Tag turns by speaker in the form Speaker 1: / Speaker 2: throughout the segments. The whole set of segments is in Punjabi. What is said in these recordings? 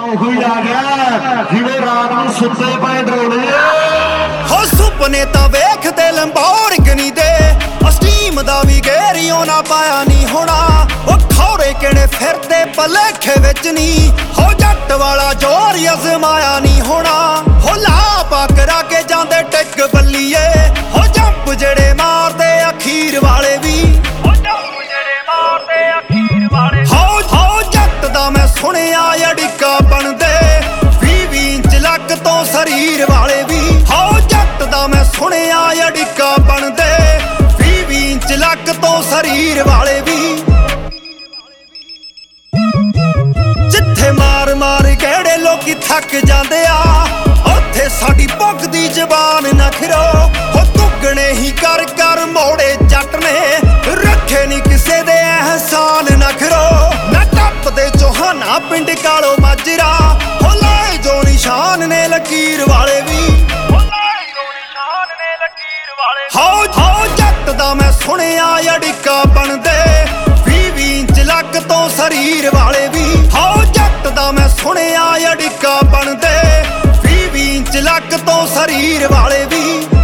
Speaker 1: ਉਹੀ ਆ ਗਿਆ ਜਿਵੇਂ ਰਾਤ ਨੂੰ ਸੁੱਤੇ ਪਏ ਡਰੋਲੇ
Speaker 2: ਹੋ ਸੁਪਨੇ ਤਾਂ ਵੇਖਦੇ ਲੰਬੋਰਗਿਨੀ ਦੇ ਸਟੀਮ ਦਾ ਵੀ ਗੇਰੀਓ ਨਾ ਪਾਇਆ ਨਹੀਂ ਹੋਣਾ ਉਹ ਖੌਰੇ ਕਿਹੜੇ ਫਿਰਦੇ ਭਲੇਖੇ ਵਿੱਚ ਨਹੀਂ ਹੋ ਜੱਟ ਵਾਲਾ ਜ਼ੋਰ ਅਜ਼ਮਾਇਆ ਨਹੀਂ ਹੋਣਾ ਹੋ ਲਾ ਪਾ ਕਰਾ ਕੇ ਜਾਂਦੇ ਟਿੱਕ ਬੱਲੀਏ ਹੋ ਜੰਪ ਜਿਹੜੇ ਮਾਰਦੇ ਅਖੀਰ ਵਾਲੇ ਵੀ ਹੋ ਜੰਪ ਜਿਹੜੇ ਮਾਰਦੇ ਅਖੀਰ ਵਾਲੇ ਹੋ ਜੱਟ ਦਾ ਮੈਂ ਸੁਣਿਆ ਅੜਿੱਕਾ ਬਣਦੇ 20 ਇੰਚ ਲੱਕ ਤੋਂ ਸਰੀਰ ਵਾਲੇ ਵੀ ਹੋ ਜੱਟ ਦਾ ਮੈਂ ਸੁਣਿਆ ਅੜਿੱਕਾ ਬਣਦੇ 20 ਇੰਚ ਲੱਕ ਤੋਂ ਸਰੀਰ ਵਾਲੇ ਵੀ ਜਿੱਥੇ ਮਾਰ ਮਾਰ ਕਿਹੜੇ ਲੋਕੀ ਥੱਕ ਜਾਂਦੇ ਆ ਉੱਥੇ ਸਾਡੀ ਭੁੱਖਦੀ ਜ਼ਬਾਨ ਨਾ ਖਿਰੋ ਹੋ ਦੁੱਗਣੇ ਹੀ ਕਰ ਕਰ ਮੋੜੇ ਜੱਟ ਨੇ ਰੱਖੇ ਨਹੀਂ ਕਿਸੇ ਦੇ ਅਹਿਸਾਨ ਨਾ ਖਿਰੋ ਨਾ ਟੱਪਦੇ ਚੋਹਾਨਾ ਪਿੰਡ ਕਾਲੋ ਮਾਜਰਾ ਹੋ ਲਾਏ ਜੋ ਨਿਸ਼ਾਨ ਨੇ ਲਕੀਰ ਵਾਲੇ ਵੀ ਹੋ ਲਾਏ ਜੋ ਨਿਸ਼ਾਨ ਨੇ ਲਕੀਰ ਵਾਲੇ ਹੋ ਜੱਟ ਦਾ ਮੈਂ ਸੁਣਿਆ ਅੜਿੱਕਾ ਬਣਦੇ 20 ਇੰਚ ਲੱਕ ਤੋਂ ਸਰੀਰ ਵਾਲੇ ਵੀ ਹੋ ਜੱਟ ਦਾ ਮੈਂ ਸੁਣਿਆ ਅੜਿੱਕਾ ਬਣਦੇ 20 ਇੰਚ ਲੱਕ ਤੋਂ ਸਰੀਰ ਵਾਲੇ ਵੀ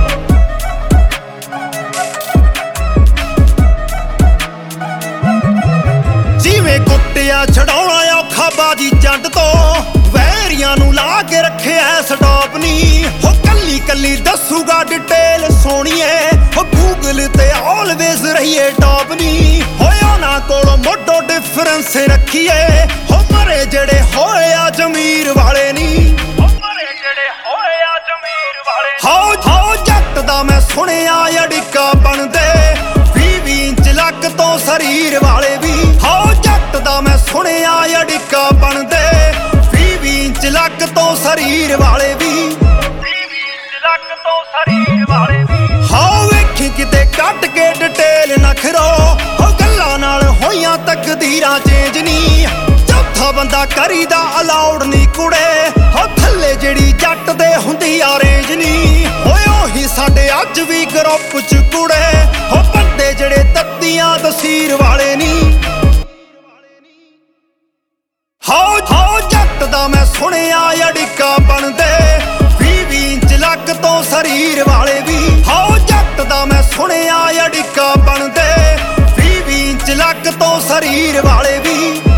Speaker 2: ਜਿਵੇਂ ਕੁੱਟਿਆ ਛਡਾਉਣਾ ਔਖਾ ਬਾਜੀ ਜੱਟ ਤੋਂ ਵੈਰੀਆਂ ਨੂੰ ਲਾ ਕੇ ਰੱਖਿਆ ਸਟਾਪ ਨਹੀਂ ਹੋ ਕੱਲੀ ਕੱਲੀ ਦੱਸੂਗਾ ਡਿਟੇਲ ਸੋਣੀਏ ਹੋ ਗੂਗਲ ਤੇ ਆਲਵੇਜ਼ ਰਹੀਏ ਟੌਪ ਨਹੀਂ ਹੋਇਆ ਉਹਨਾਂ ਕੋਲੋਂ ਮੋਟੋ ਡਿਫਰੈਂਸ ਰੱਖੀਏ ਹੋ ਮਰੇ ਜਿਹੜੇ ਹੋਏ ਆ ਜ਼ਮੀਰ ਵਾਲੇ ਨਹੀਂ ਹੋ ਮਰੇ ਜਿਹੜੇ ਹੋਏ ਆ ਜ਼ਮੀਰ ਵਾਲੇ ਹੋ ਜੱਟ ਦਾ ਮੈਂ ਸੁਣਿਆ ਅੜਿੱਕਾ ਬਣਦੇ 20 ਇੰਚ ਲੱਕ ਤੋਂ ਸਰੀਰ ਵਾਲੇ ਵੀ ਹੋ ਜੱਟ ਦਾ ਮੈਂ ਸੁਣਿਆ ਅੜਿੱਕਾ ਬਣਦੇ 20 ਇੰਚ ਲੱਕ ਤੋਂ ਸਰੀਰ ਵਾਲੇ ਵੀ 20 ਇੰਚ ਲੱਕ ਤੋਂ ਸਰੀਰ ਵਾਲੇ ਵੀ ਹੋ ਵੇਖੀ ਕਿਤੇ ਕੱਟ ਕੇ ਡਿਟੇਲ ਨਾ ਖਿਰੋ ਹੋ ਗੱਲਾਂ ਨਾਲ ਹੋਈਆਂ ਤਕਦੀਰਾਂ ਚੇਂਜ ਨਹੀਂ ਚੌਥਾ ਬੰਦਾ ਕਰੀਦਾ ਅਲਾਉਡ ਨਹੀਂ ਕੁੜੇ ਹੋ ਥੱਲੇ ਜਿਹੜੀ ਜੱਟ ਦੇ ਹੁੰਦੀ ਆ ਰੇਂਜ ਨਹੀਂ ਓਏ ਉਹੀ ਸਾਡੇ ਅੱਜ ਵੀ ਗਰੁੱਪ ਚ ਕੁੜੇ ਹੋ ਬੰਦੇ ਜਿਹੜੇ ਤੱਤੀਆਂ ਤਸੀਰ ਵਾਲੇ ਨਹੀਂ ਹੋ ਜੱਟ ਦਾ ਮੈਂ ਸੁਣਿਆ ਅੜਿੱਕਾ ਬਣਦੇ 20 ਇੰਚ ਲੱਕ ਤੋਂ ਸਰੀਰ ਵਾਲੇ ਵੀ ਹੋ ਜੱਟ ਦਾ ਮੈਂ ਸੁਣਿਆ ਅੜਿੱਕਾ ਬਣਦੇ 20 ਇੰਚ ਲੱਕ ਤੋਂ ਸਰੀਰ ਵਾਲੇ ਵੀ